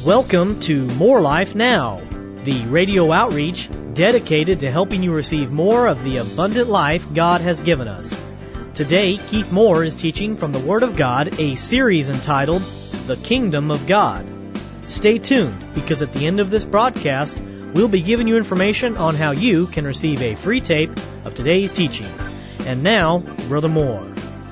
Welcome to More Life Now, the radio outreach dedicated to helping you receive more of the abundant life God has given us. Today, Keith Moore is teaching from the Word of God, a series entitled The Kingdom of God. Stay tuned, because at the end of this broadcast, we'll be giving you information on how you can receive a free tape of today's teaching. And now, Brother Moore.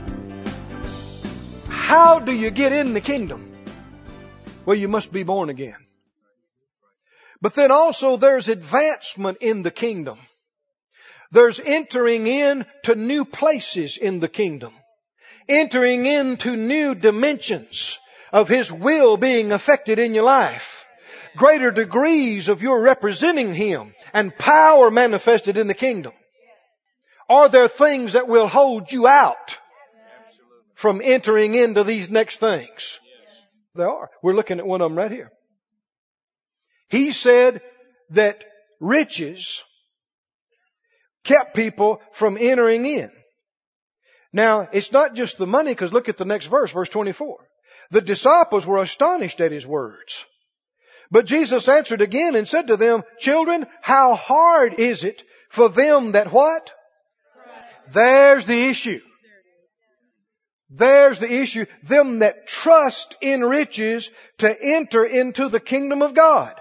How do you get in the kingdom? Well, you must be born again. But then also there's advancement in the kingdom. There's entering into new places in the kingdom. Entering into new dimensions of His will being affected in your life. Greater degrees of your representing Him and power manifested in the kingdom. Are there things that will hold you out from entering into these next things? There are. We're looking at one of them right here. He said that riches kept people from entering in. Now, it's not just the money, because look at the next verse, verse 24. The disciples were astonished at His words. But Jesus answered again and said to them, "Children, how hard is it for them that" what? There's the issue. There's the issue. Them that trust in riches to enter into the kingdom of God.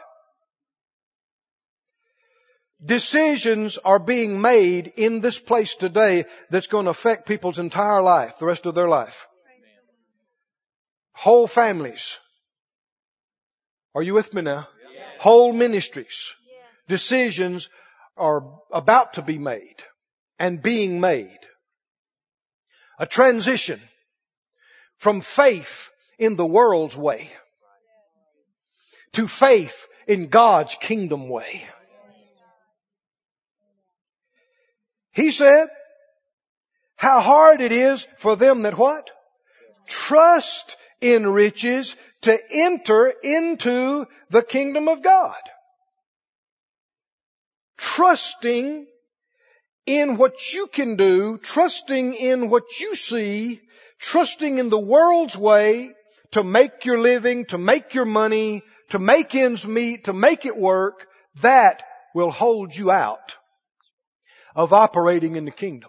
Decisions are being made in this place today that's going to affect people's entire life, the rest of their life. Whole families. Are you with me now? Yes. Whole ministries. Yes. Decisions are about to be made and being made. A transition from faith in the world's way to faith in God's kingdom way. He said, how hard it is for them that what? Trust in riches to enter into the kingdom of God. Trusting in what you can do, trusting in what you see, trusting in the world's way to make your living, to make your money, to make ends meet, to make it work, that will hold you out of operating in the kingdom.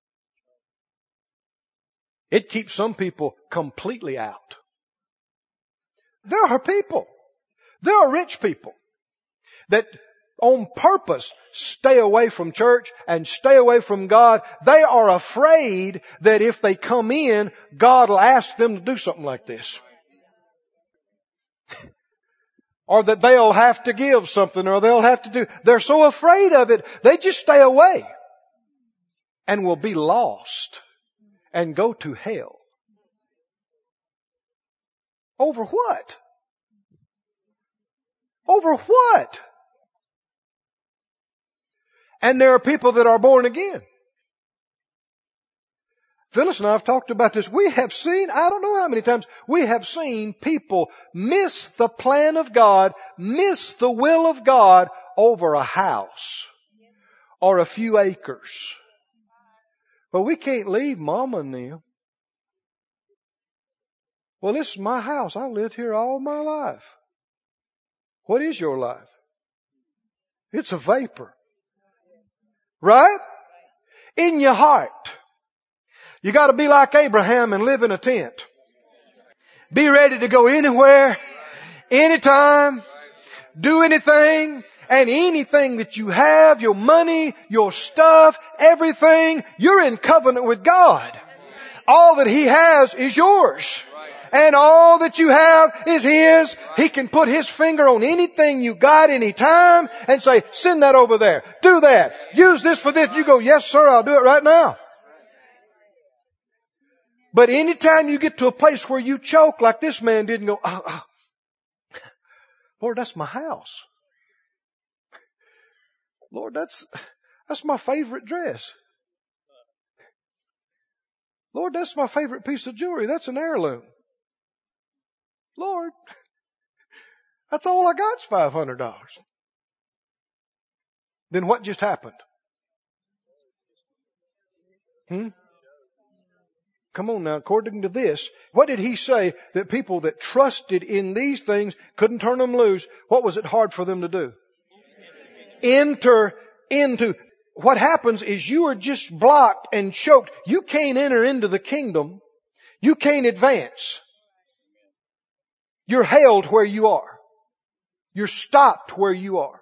It keeps some people completely out. There are people, there are rich people that on purpose stay away from church and stay away from God. They are afraid that if they come in, God will ask them to do something like this. Or that they'll have to give something, or they'll have to do. They're so afraid of it, they just stay away and will be lost and go to hell. Over what? Over what? And there are people that are born again. Phyllis and I have talked about this. We have seen, I don't know how many times, we have seen people miss the plan of God, miss the will of God over a house or a few acres. But we can't leave Mama and them. Well, this is my house. I lived here all my life. What is your life? It's a vapor. Right? In your heart. You got to be like Abraham and live in a tent. Be ready to go anywhere, anytime, do anything, and anything that you have, your money, your stuff, everything, you're in covenant with God. All that He has is yours. And all that you have is His. He can put His finger on anything you got anytime and say, send that over there. Do that. Use this for this. You go, yes sir, I'll do it right now. But anytime you get to a place where you choke like this man did and go, Lord, that's my house. Lord, that's my favorite dress. Lord, that's my favorite piece of jewelry. That's an heirloom. Lord, that's all I got's $500. Then what just happened? Come on now, according to this, what did he say that people that trusted in these things couldn't turn them loose? What was it hard for them to do? Enter into. What happens is you are just blocked and choked. You can't enter into the kingdom. You can't advance. You're held where you are. You're stopped where you are.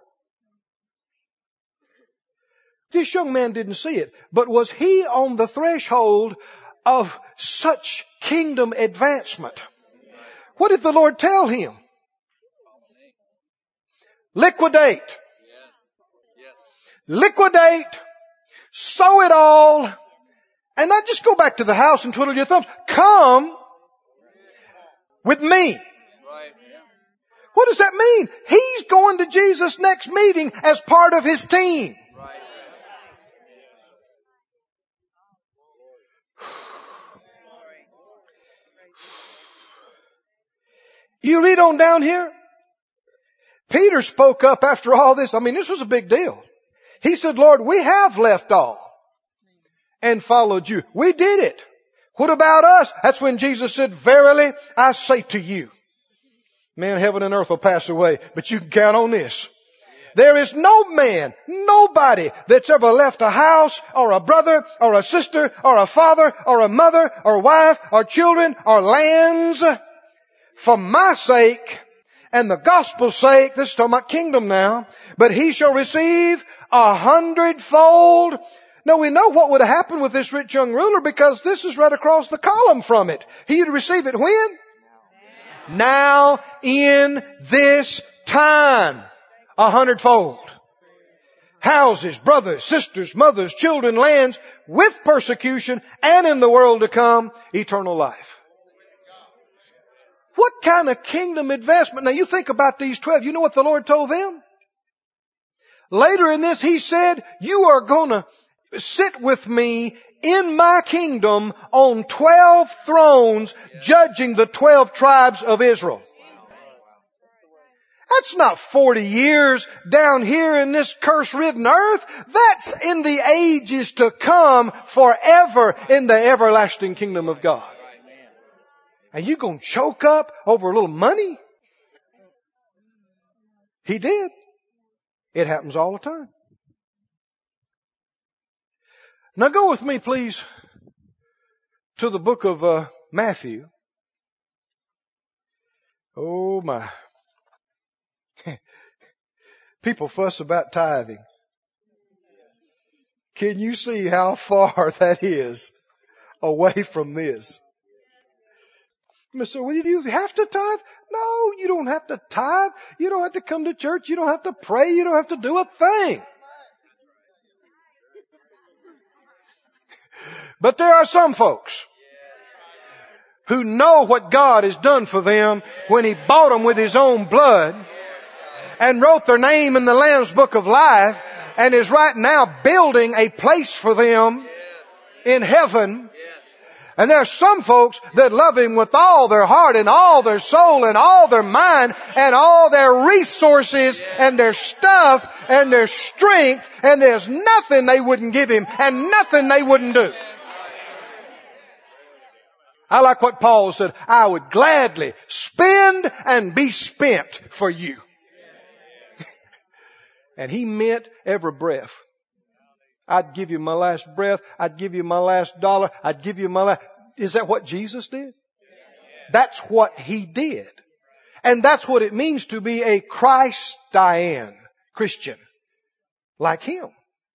This young man didn't see it, but was he on the threshold of such kingdom advancement? What did the Lord tell him? Liquidate. Liquidate. Sow it all. And not just go back to the house and twiddle your thumbs. Come with me. What does that mean? He's going to Jesus' next meeting as part of his team. You read on down here. Peter spoke up after all this. I mean, this was a big deal. He said, Lord, we have left all and followed you. We did it. What about us? That's when Jesus said, verily, I say to you. Man, heaven and earth will pass away, but you can count on this. There is no man, nobody that's ever left a house or a brother or a sister or a father or a mother or wife or children or lands for my sake and the gospel's sake. This is talking about kingdom now. But he shall receive 100-fold. Now we know what would have happened with this rich young ruler because this is right across the column from it. He would receive it when? Now in this time. 100-fold. Houses, brothers, sisters, mothers, children, lands with persecution and in the world to come, eternal life. What kind of kingdom advancement? Now you think about these 12. You know what the Lord told them? Later in this, He said, you are going to sit with me in my kingdom on 12 thrones, judging the 12 tribes of Israel. That's not 40 years down here in this curse-ridden earth. That's in the ages to come forever in the everlasting kingdom of God. And you gonna choke up over a little money? He did. It happens all the time. Now go with me, please, to the book of Matthew. Oh my. People fuss about tithing. Can you see how far that is away from this? So, well, do you have to tithe? No, you don't have to tithe. You don't have to come to church. You don't have to pray. You don't have to do a thing. But there are some folks who know what God has done for them when He bought them with His own blood and wrote their name in the Lamb's Book of Life and is right now building a place for them in heaven. And there are some folks that love Him with all their heart and all their soul and all their mind and all their resources and their stuff and their strength, and there's nothing they wouldn't give Him and nothing they wouldn't do. I like what Paul said, I would gladly spend and be spent for you. And he meant every breath. I'd give you my last breath. I'd give you my last dollar. I'd give you my last. Is that what Jesus did? That's what He did. And that's what it means to be a Christian Christian. Like Him.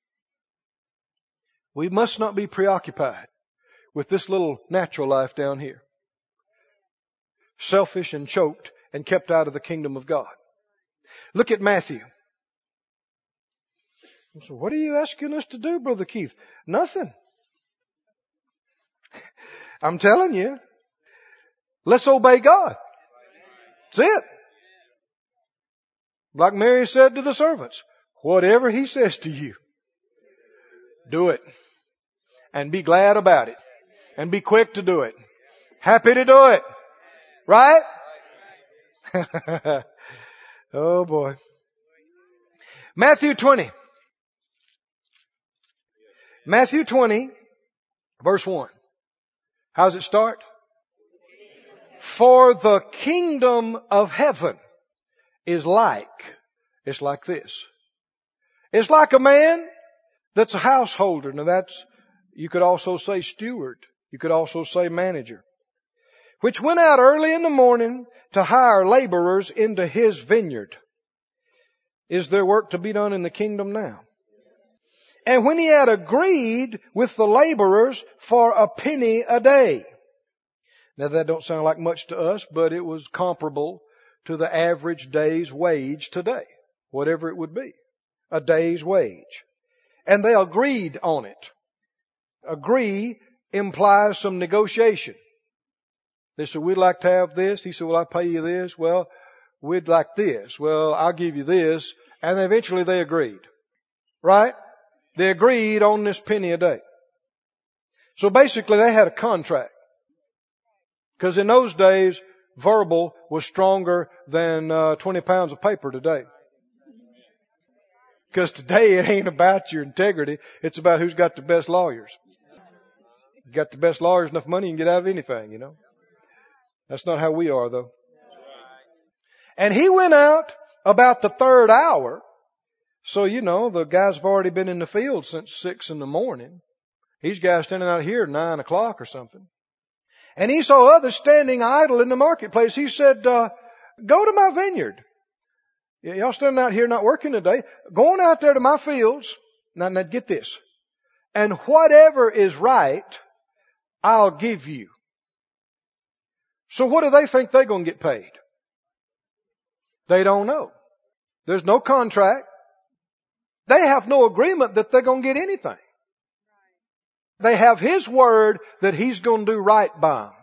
We must not be preoccupied with this little natural life down here. Selfish and choked and kept out of the kingdom of God. Look at Matthew. So what are you asking us to do, Brother Keith? Nothing. I'm telling you. Let's obey God. That's it. Like Mary said to the servants, whatever He says to you, do it. And be glad about it. And be quick to do it. Happy to do it. Right? Oh boy. Matthew 20. Matthew 20, verse 1. How does it start? For the kingdom of heaven is it's like this. It's like a man that's a householder. Now you could also say steward. You could also say manager. Which went out early in the morning to hire laborers into his vineyard. Is there work to be done in the kingdom now? And when he had agreed with the laborers for a penny a day. Now that don't sound like much to us, but it was comparable to the average day's wage today. Whatever it would be. A day's wage. And they agreed on it. Agree implies some negotiation. They said, we'd like to have this. He said, well, I'll pay you this. Well, we'd like this. Well, I'll give you this. And eventually they agreed. Right? They agreed on this penny a day. So basically they had a contract. Because in those days, verbal was stronger than 20 pounds of paper today. Because today it ain't about your integrity. It's about who's got the best lawyers. You got the best lawyers, enough money, you can get out of anything, you know. That's not how we are, though. And he went out about the third hour. So, you know, the guys have already been in the field since 6 in the morning. These guys standing out here at 9 o'clock or something. And he saw others standing idle in the marketplace. He said, go to my vineyard. Y'all standing out here not working today. Going out there to my fields. Now get this. And whatever is right, I'll give you. So what do they think they're going to get paid? They don't know. There's no contract. They have no agreement that they're going to get anything. They have His word that He's going to do right by them.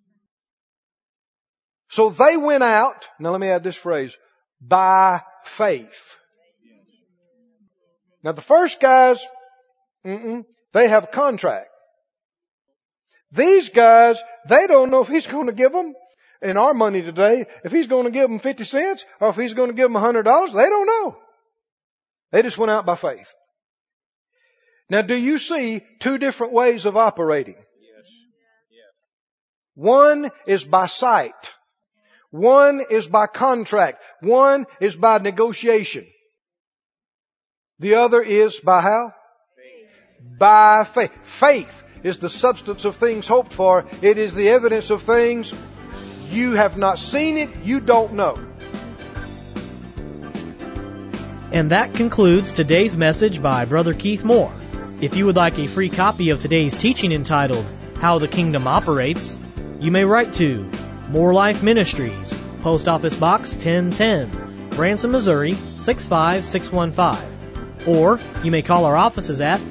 So they went out, now let me add this phrase, by faith. Now the first guys, they have a contract. These guys, they don't know if He's going to give them, in our money today, if He's going to give them 50 cents or if He's going to give them $100. They don't know. They just went out by faith. Now do you see two different ways of operating? Yes. One is by sight. One is by contract. One is by negotiation. The other is by how? Faith. By faith. Faith is the substance of things hoped for. It is the evidence of things you have not seen it, you don't know. And that concludes today's message by Brother Keith Moore. If you would like a free copy of today's teaching entitled, How the Kingdom Operates, you may write to More Life Ministries, Post Office Box 1010, Branson, Missouri 65615. Or you may call our offices at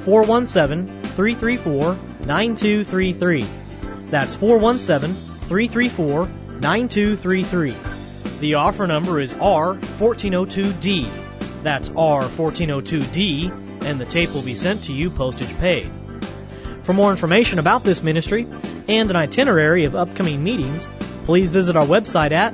417-334-9233. That's 417-334-9233. The offer number is R1402D. That's R1402D, and the tape will be sent to you postage paid. For more information about this ministry and an itinerary of upcoming meetings, please visit our website at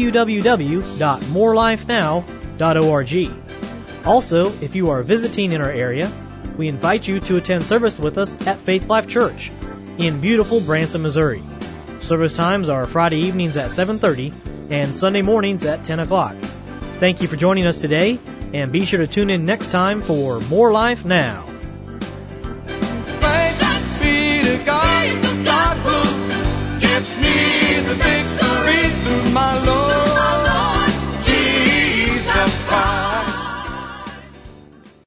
www.morelifenow.org. Also, if you are visiting in our area, we invite you to attend service with us at Faith Life Church in beautiful Branson, Missouri. Service times are Friday evenings at 7:30 and Sunday mornings at 10 o'clock. Thank you for joining us today, and be sure to tune in next time for More Life Now.